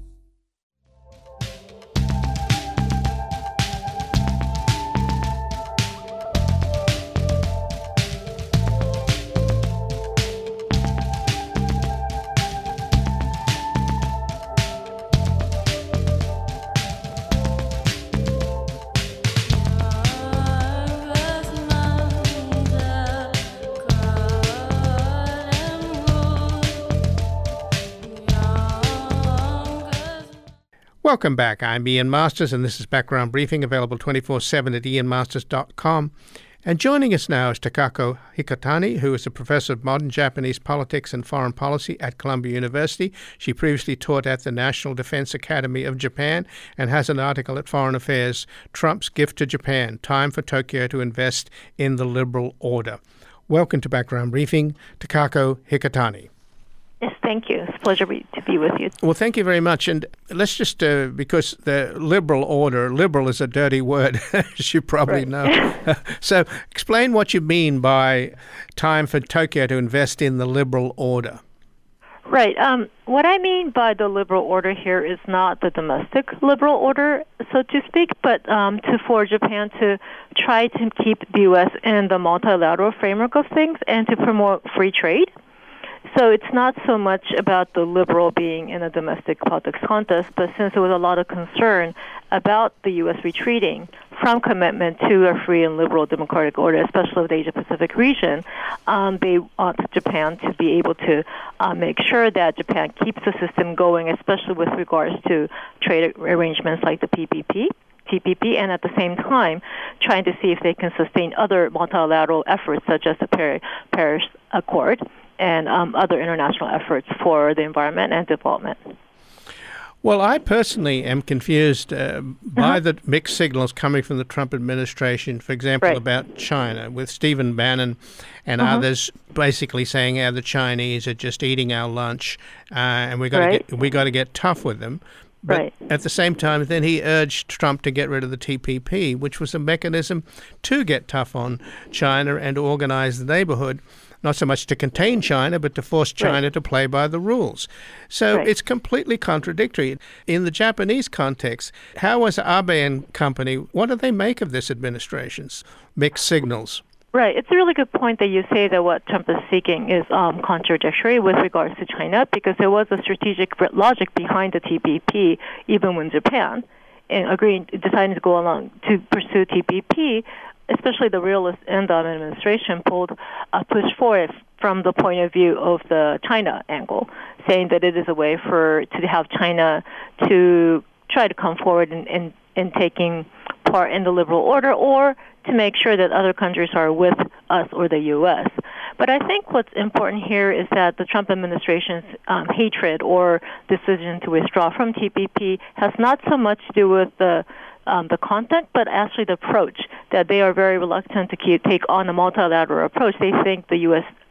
Welcome back. I'm Ian Masters, and this is Background Briefing, available 24/7 at ianmasters.com. And joining us now is Takako Hikatani, who is a professor of modern Japanese politics and foreign policy at Columbia University. She previously taught at the National Defense Academy of Japan and has an article at Foreign Affairs, Trump's Gift to Japan, Time for Tokyo to Invest in the Liberal Order. Welcome to Background Briefing, Takako Hikatani. Yes, thank you. It's a pleasure to be with you. Well, thank you very much. And let's just, because the liberal order, liberal is a dirty word, as you probably know. So explain what you mean by time for Tokyo to invest in the liberal order. Right. What I mean by the liberal order here is not the domestic liberal order, so to speak, but for Japan to try to keep the U.S. in the multilateral framework of things and to promote free trade. So it's not so much about the liberal being in a domestic politics contest, but since there was a lot of concern about the U.S. retreating from commitment to a free and liberal democratic order, especially with the Asia-Pacific region, they want Japan to be able to make sure that Japan keeps the system going, especially with regards to trade arrangements like the TPP, and at the same time trying to see if they can sustain other multilateral efforts such as the Paris Accord and other international efforts for the environment and development. Well, I personally am confused by the mixed signals coming from the Trump administration, for example, about China, with Stephen Bannon and others basically saying how the Chinese are just eating our lunch and we got to get tough with them. But at the same time, then he urged Trump to get rid of the TPP, which was a mechanism to get tough on China and to organize the neighborhood, not so much to contain China, but to force China to play by the rules. So it's completely contradictory. In the Japanese context, how was Abe and company, what do they make of this administration's mixed signals? Right. It's a really good point that you say that what Trump is seeking is contradictory with regards to China, because there was a strategic logic behind the TPP, even when Japan, deciding to go along to pursue TPP, especially the realists in the administration pushed for it from the point of view of the China angle, saying that it is a way to have China to try to come forward in taking part in the liberal order, or to make sure that other countries are with us or the U.S. But I think what's important here is that the Trump administration's hatred or decision to withdraw from TPP has not so much to do with the content, but actually the approach, that they are very reluctant to take on a multilateral approach. They think that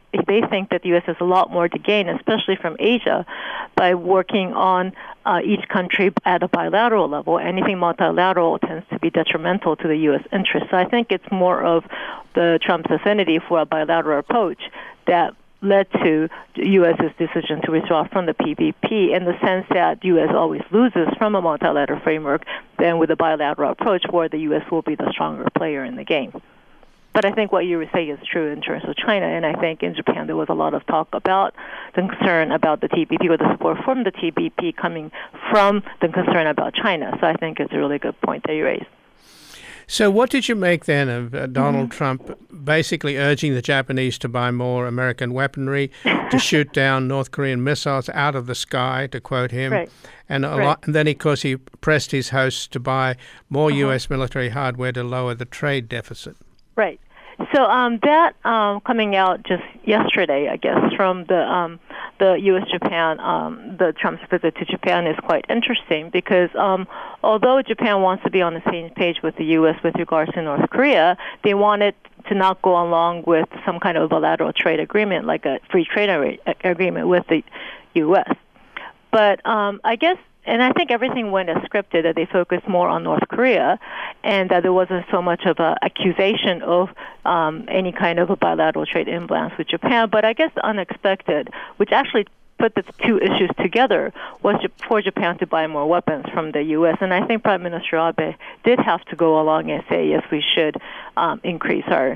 the U.S. has a lot more to gain, especially from Asia, by working on each country at a bilateral level. Anything multilateral tends to be detrimental to the U.S. interest. So I think it's more of the Trump's affinity for a bilateral approach that led to the U.S.'s decision to withdraw from the TPP in the sense that the U.S. always loses from a multilateral framework than with a bilateral approach where the U.S. will be the stronger player in the game. But I think what you were saying is true in terms of China, and I think in Japan there was a lot of talk about the concern about the TPP or the support from the TPP coming from the concern about China. So I think it's a really good point that you raised. So what did you make then of Donald Trump basically urging the Japanese to buy more American weaponry, to shoot down North Korean missiles out of the sky, to quote him? Right. And then, of course, he pressed his hosts to buy more U.S. military hardware to lower the trade deficit. Right. So that coming out just yesterday, I guess, from the U.S.-Japan, the Trump's visit to Japan is quite interesting because although Japan wants to be on the same page with the U.S. with regards to North Korea, they wanted to not go along with some kind of bilateral trade agreement, like a free trade agreement with the U.S. But I guess, and I think everything went as scripted, that they focused more on North Korea and that there wasn't so much of an accusation of any kind of a bilateral trade imbalance with Japan. But I guess the unexpected, which actually put the two issues together, was for Japan to buy more weapons from the U.S. And I think Prime Minister Abe did have to go along and say, yes, we should increase our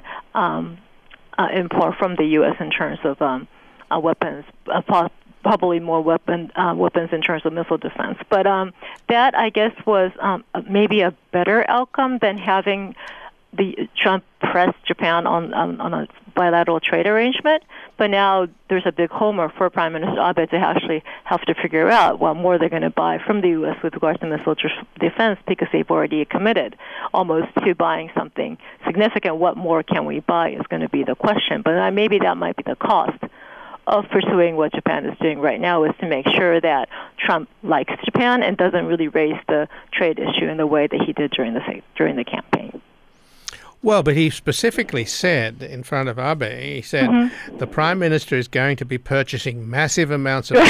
import from the U.S. in terms of weapons, probably more weapons in terms of missile defense. But that, I guess, was maybe a better outcome than having the Trump press Japan on a bilateral trade arrangement. But now there's a big homework for Prime Minister Abe to actually have to figure out what more they're going to buy from the U.S. with regards to missile defense, because they've already committed almost to buying something significant. What more can we buy is going to be the question. But maybe that might be the cost of pursuing what Japan is doing right now, is to make sure that Trump likes Japan and doesn't really raise the trade issue in the way that he did during the campaign. Well, but he specifically said in front of Abe, he said the Prime Minister is going to be purchasing massive amounts of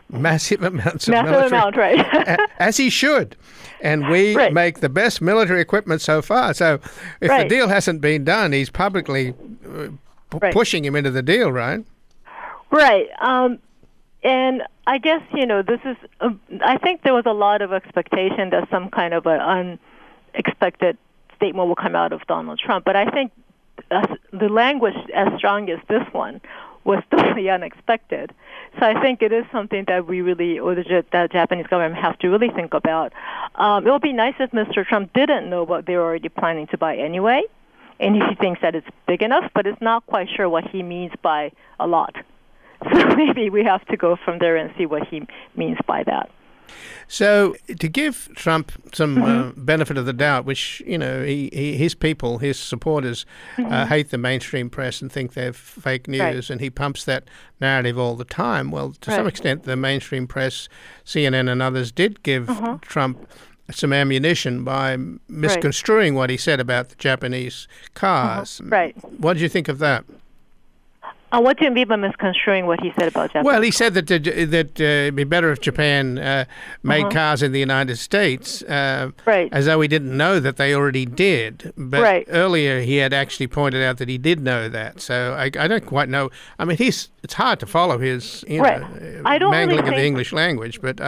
military, right? As he should, and we make the best military equipment so far. So if the deal hasn't been done, he's publicly pushing him into the deal, right? Right. And I guess, this is, I think there was a lot of expectation that some kind of an unexpected statement will come out of Donald Trump. But I think the language as strong as this one was totally unexpected. So I think it is something that we really, or the Japanese government have to really think about. It would be nice if Mr. Trump didn't know what they were already planning to buy anyway, and if he thinks that it's big enough, but it's not quite sure what he means by a lot. So maybe we have to go from there and see what he means by that. So to give Trump some benefit of the doubt, which, his people, his supporters hate the mainstream press and think they're fake news, and he pumps that narrative all the time. Well, to some extent, the mainstream press, CNN and others, did give Trump some ammunition by misconstruing what he said about the Japanese cars. Right. What did you think of that? What do you mean by misconstruing what he said about Japan? Well, he said that it'd be better if Japan made cars in the United States, as though he didn't know that they already did. But earlier he had actually pointed out that he did know that. So I don't quite know. I mean, it's hard to follow his mangling of the English language. But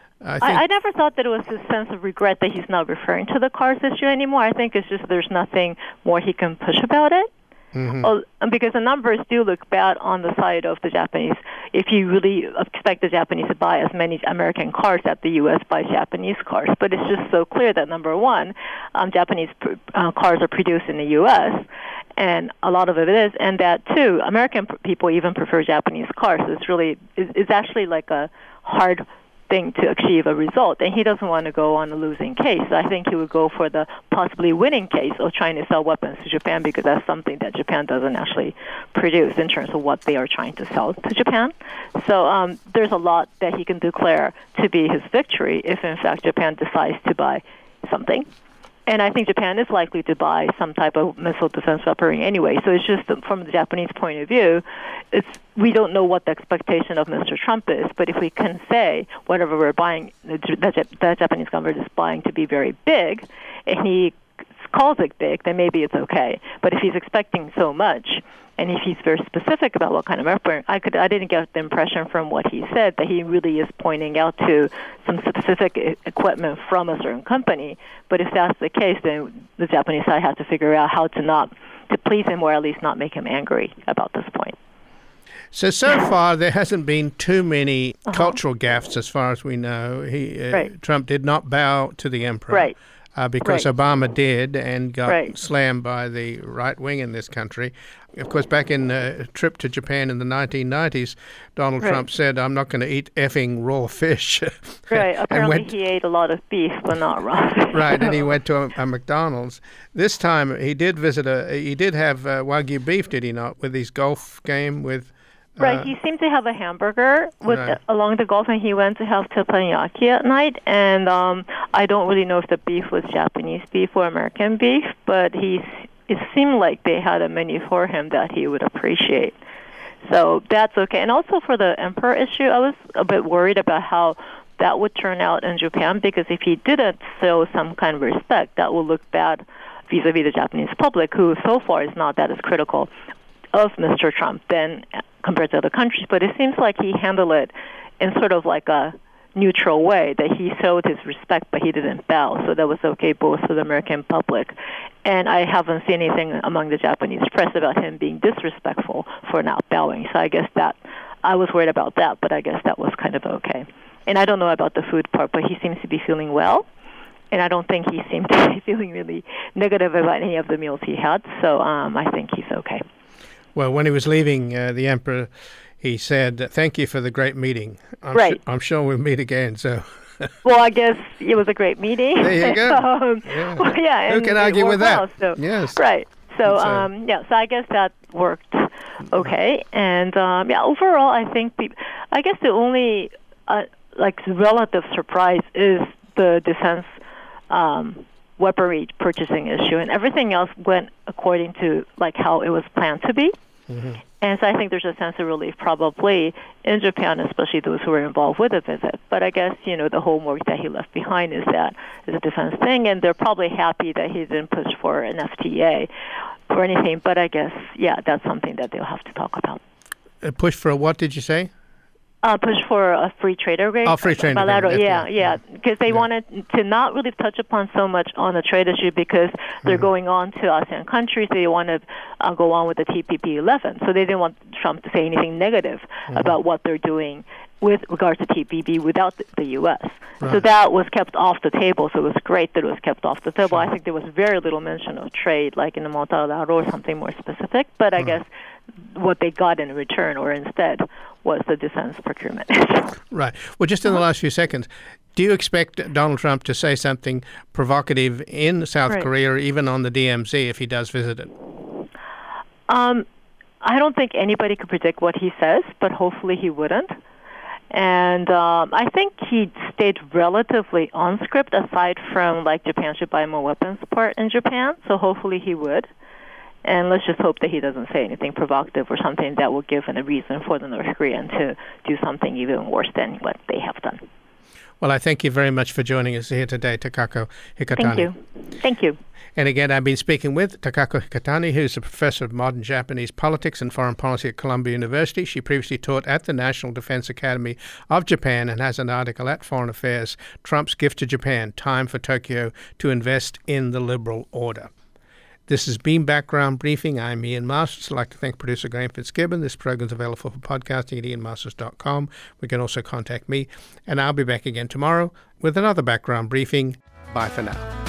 I never thought that it was this sense of regret that he's not referring to the cars issue anymore. I think it's just there's nothing more he can push about it. Because the numbers do look bad on the side of the Japanese. If you really expect the Japanese to buy as many American cars as the U.S. buys Japanese cars. But it's just so clear that, number one, Japanese cars are produced in the U.S., and a lot of it is, and that, too, American people even prefer Japanese cars. It's actually like a hard thing to achieve a result, and he doesn't want to go on a losing case. I think he would go for the possibly winning case of trying to sell weapons to Japan, because that's something that Japan doesn't actually produce in terms of what they are trying to sell to Japan. So there's a lot that he can declare to be his victory if, in fact, Japan decides to buy something. And I think Japan is likely to buy some type of missile defense weaponry anyway. So it's just from the Japanese point of view, we don't know what the expectation of Mr. Trump is. But if we can say whatever we're buying, the Japanese government is buying to be very big, and he calls it big, then maybe it's okay. But if he's expecting so much, and if he's very specific about what kind of effort, I didn't get the impression from what he said that he really is pointing out to some specific equipment from a certain company. But if that's the case, then the Japanese side has to figure out how to please him, or at least not make him angry about this point. So far, there hasn't been too many cultural gaffes, as far as we know. Trump did not bow to the emperor. Right. Because Obama did and got slammed by the right wing in this country. Of course, back in a trip to Japan in the 1990s, Donald Trump said, "I'm not going to eat effing raw fish." Right. Apparently he ate a lot of beef, but not raw fish. Right, and he went to a McDonald's. This time he did visit he did have Wagyu beef, did he not, with his golf game with... Right, he seemed to have a hamburger along the Gulf, and he went to have teppanyaki at night. And I don't really know if the beef was Japanese beef or American beef, but it seemed like they had a menu for him that he would appreciate. So that's okay. And also for the emperor issue, I was a bit worried about how that would turn out in Japan, because if he didn't show some kind of respect, that would look bad vis-a-vis the Japanese public, who so far is not that as critical of Mr. Trump than compared to other countries. But it seems like he handled it in sort of like a neutral way, that he showed his respect, but he didn't bow. So that was okay both for the American public. And I haven't seen anything among the Japanese press about him being disrespectful for not bowing. So I guess that I was worried about that, but I guess that was kind of okay. And I don't know about the food part, but he seems to be feeling well. And I don't think he seemed to be feeling really negative about any of the meals he had. So I think he's okay. Well, when he was leaving the emperor, he said, "Thank you for the great meeting. I'm sure we'll meet again." So, well, I guess it was a great meeting. There you go. Who can argue with that? So, yes. Right. So, so I guess that worked okay. And overall, I think I guess the only relative surprise is the defense weaponry purchasing issue, and everything else went according to how it was planned to be. Mm-hmm. And so I think there's a sense of relief probably in Japan, especially those who were involved with the visit. But I guess, the homework that he left behind is a defense thing, and they're probably happy that he didn't push for an FTA or anything. But I guess, that's something that they'll have to talk about. Push for a what, did you say? Push for a free trade agreement. Oh, free trade agreement. Because they wanted to not really touch upon so much on the trade issue, because they're going on to ASEAN countries. They want to go on with the TPP 11. So they didn't want Trump to say anything negative about what they're doing with regards to TPP without the U.S. Right. So that was kept off the table. So it was great that it was kept off the table. Sure. I think there was very little mention of trade, like in the multilateral or something more specific. But I guess what they got in return or instead was the defense procurement. Right. Well, just in the last few seconds, do you expect Donald Trump to say something provocative in South Korea or even on the DMZ if he does visit it? I don't think anybody could predict what he says, but hopefully he wouldn't. And I think he stayed relatively on script, aside from Japan should buy more weapons part in Japan. So hopefully he would. And let's just hope that he doesn't say anything provocative or something that will give a reason for the North Korean to do something even worse than what they have done. Well, I thank you very much for joining us here today, Takako Hikatani. Thank you. And again, I've been speaking with Takako Hikatani, who's a professor of modern Japanese politics and foreign policy at Columbia University. She previously taught at the National Defense Academy of Japan and has an article at Foreign Affairs, Trump's Gift to Japan, Time for Tokyo to Invest in the Liberal Order. This has been Background Briefing. I'm Ian Masters. I'd like to thank producer Graham Fitzgibbon. This program is available for podcasting at ianmasters.com. We can also contact me. And I'll be back again tomorrow with another Background Briefing. Bye for now.